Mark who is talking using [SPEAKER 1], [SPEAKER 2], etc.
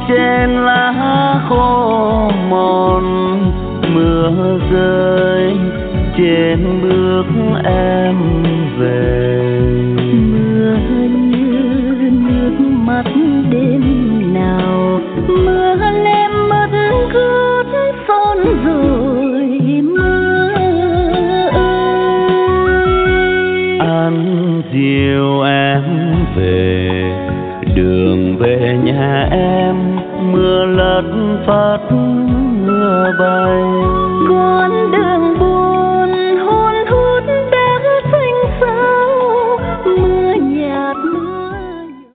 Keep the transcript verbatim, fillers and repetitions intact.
[SPEAKER 1] trên lá khô mòn, mưa rơi trên bước em về.
[SPEAKER 2] Mưa như nước mắt đêm nào, mưa lem mất cướp son rồi mưa ơi.
[SPEAKER 1] Anh dìu em về đường về nhà em, mưa lất phất mưa bay.